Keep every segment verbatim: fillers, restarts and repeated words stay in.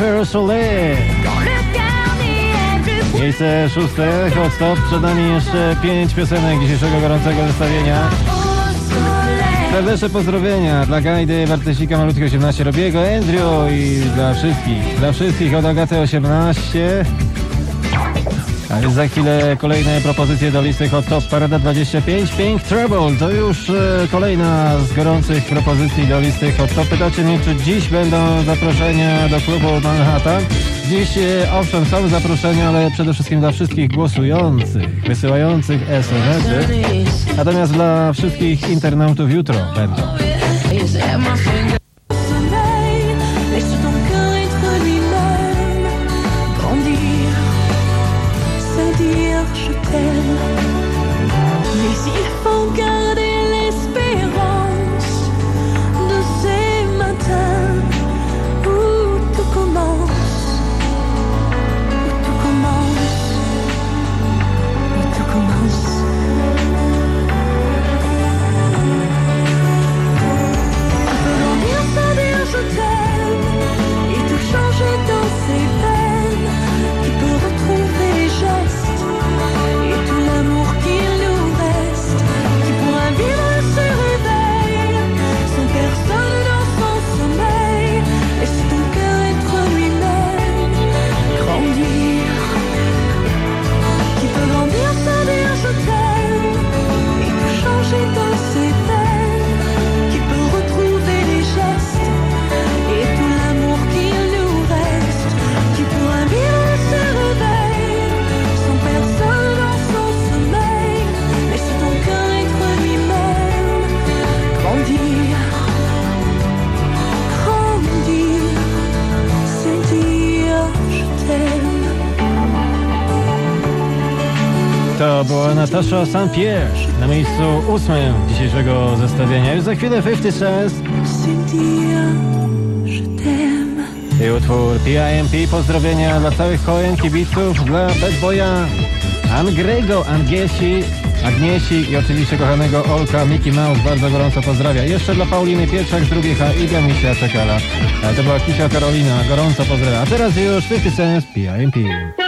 Jennifer Soler. Miejsce szóste, Hot Stop. Przed nami jeszcze pięć piosenek dzisiejszego gorącego zestawienia. Serdeczne pozdrowienia dla Gajdy, Bartesika, malutki osiemnaście, Robiego, Andrew i dla wszystkich, dla wszystkich od Agaty osiemnaście. A jest za chwilę kolejne propozycje do listy Hot Top Parada dwadzieścia pięć. Pink Trouble to już e, kolejna z gorących propozycji do listy Hot Top. Pytacie mnie, czy dziś będą zaproszenia do klubu Manhattan? Dziś e, owszem są zaproszenia, ale przede wszystkim dla wszystkich głosujących, wysyłających es em esy. Natomiast dla wszystkich internautów jutro będą. Mais il faut garder l'espérance de ces matins où tout commence, où tout commence, où tout commence. On peut dormir sans dire je t'aime et tout changer dans ses peines, qui peut retrouver les gestes et tout l'amour qu'il nous reste, qui pourra vivre ce réveil sans personne dans son sommeil, laisse ton cœur être lui-même, grandir, qui peut grandir sans dire je t'aime et tout changer dans ses veines, qui peut retrouver les gestes et tout l'amour qu'il nous reste, qui pourra vivre ce réveil sans personne dans son sommeil, laisse ton cœur être lui-même, grandir, grandir, c'est dire je t'aime. To była Natasza Saint Pierre na miejscu ósmym dzisiejszego zestawienia. Już za chwilę pięćdziesiąt Cents C'est dire je t'aime. i utwór P I M P. Pozdrowienia dla całych Koen, kibiców, dla Bad Boya, Angrego, Angiesi, Agniesi i oczywiście kochanego Olka, Mickey Mouse. Bardzo gorąco pozdrawia. Jeszcze dla Pauliny Pietrzak z drugiej H, Iga Misia czekala. To była Kisia Karolina. Gorąco pozdrawia. A teraz już pięćdziesiąt Cents, P I M P.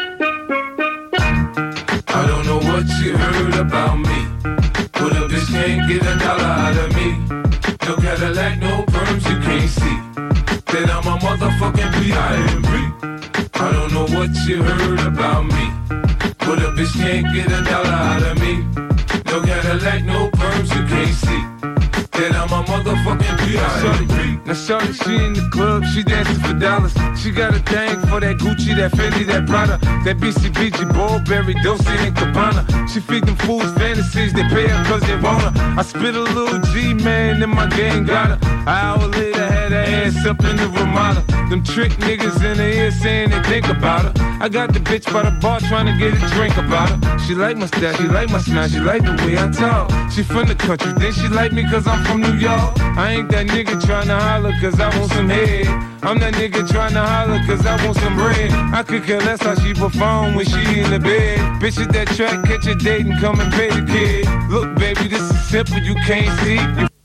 I don't know what you heard about me, but a bitch can't get a dollar out of me. No Cadillac, no perms, you can't see that I'm a motherfucking P I M P. I don't know what you heard about me, but a bitch can't get a dollar out of me. No Cadillac, no perms, you can't see that I'm a motherfucking P I M P. Now shorty, she in the club, she dancing for dollars. She got a thing for that Gucci, that Fendi, that Prada, that B C B G, Burberry, Dolce and Gabbana. She feed them fools fantasies, they pay her cause they want her. I spit a little G, man, and my gang got her. An hour later, had her ass up in the Ramada. Them trick niggas in the ear saying they think about her. I got the bitch by the bar trying to get a drink about her. She like my style, she like my smile, she like the way I talk. She from the country, then she like me cause I'm from New York. I ain't that nigga trying to holler cause I want some head. I'm that nigga trying to holler cause I want some bread. I could care less how she perform when she in the bed. Bitch at that track, catch a date and come and pay the kid. Look baby, this is simple, you can't see. You